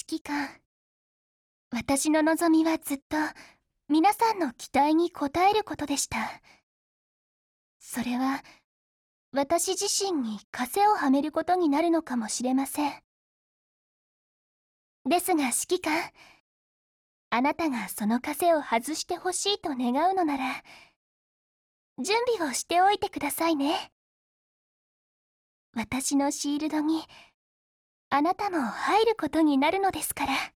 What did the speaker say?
揮官、私の望みはずっと皆さんの期待に応えることでした。それは私自身に枷をはめることになるのかもしれません。ですが指揮官、あなたがその枷を外してほしいと願うのなら、準備をしておいてくださいね。私のシールドにあなたも入ることになるのですから。